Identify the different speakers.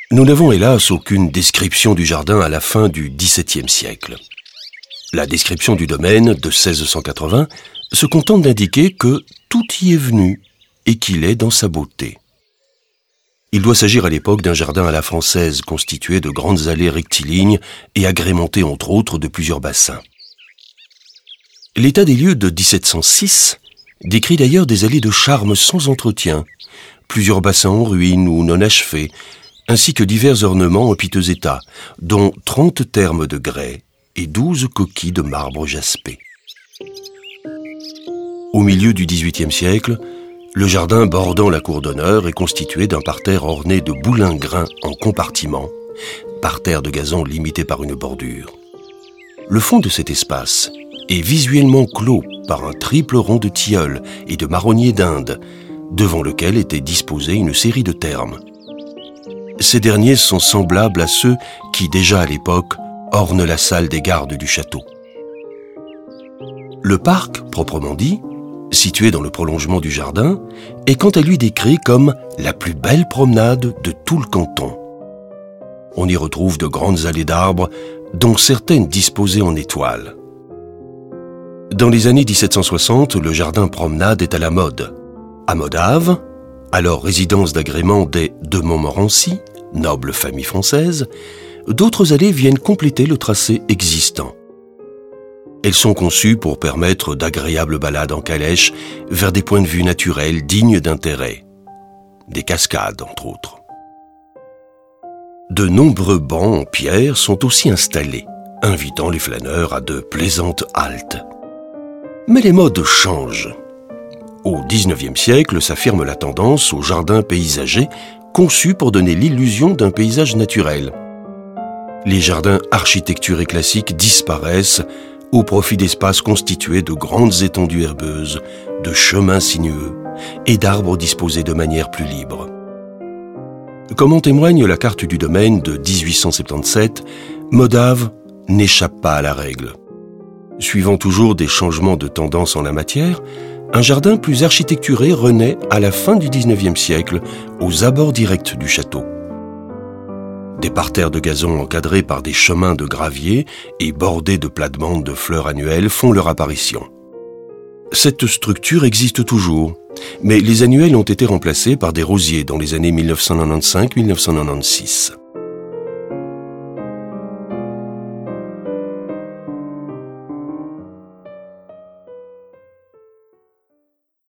Speaker 1: Nous n'avons hélas aucune description du jardin à la fin du XVIIe siècle. La description du domaine de 1680 se contente d'indiquer que tout y est venu et qu'il est dans sa beauté. Il doit s'agir à l'époque d'un jardin à la française constitué de grandes allées rectilignes et agrémenté entre autres de plusieurs bassins. L'état des lieux de 1706 décrit d'ailleurs des allées de charme sans entretien, plusieurs bassins en ruine ou non achevés, ainsi que divers ornements en piteux état, dont 30 termes de grès et 12 coquilles de marbre jaspé. Au milieu du XVIIIe siècle, le jardin bordant la cour d'honneur est constitué d'un parterre orné de boulingrins en compartiments, parterre de gazon limité par une bordure. Le fond de cet espace est visuellement clos par un triple rond de tilleuls et de marronniers d'Inde, devant lequel était disposée une série de thermes. Ces derniers sont semblables à ceux qui, déjà à l'époque, ornent la salle des gardes du château. Le parc, proprement dit, situé dans le prolongement du jardin, est quant à lui décrit comme la plus belle promenade de tout le canton. On y retrouve de grandes allées d'arbres, dont certaines disposées en étoiles. Dans les années 1760, le jardin promenade est à la mode. À Modave, alors résidence d'agrément des de Montmorency, noble famille française, d'autres allées viennent compléter le tracé existant. Elles sont conçues pour permettre d'agréables balades en calèche vers des points de vue naturels dignes d'intérêt. Des cascades, entre autres. De nombreux bancs en pierre sont aussi installés, invitant les flâneurs à de plaisantes haltes. Mais les modes changent. Au XIXe siècle s'affirme la tendance au jardin paysager conçu pour donner l'illusion d'un paysage naturel. Les jardins architecturés classiques disparaissent au profit d'espaces constitués de grandes étendues herbeuses, de chemins sinueux et d'arbres disposés de manière plus libre. Comme en témoigne la carte du domaine de 1877, Modave n'échappe pas à la règle. Suivant toujours des changements de tendance en la matière, un jardin plus architecturé renaît à la fin du XIXe siècle, aux abords directs du château. Des parterres de gazon encadrés par des chemins de gravier et bordés de plates-bandes de fleurs annuelles font leur apparition. Cette structure existe toujours, mais les annuels ont été remplacés par des rosiers dans les années 1995-1996.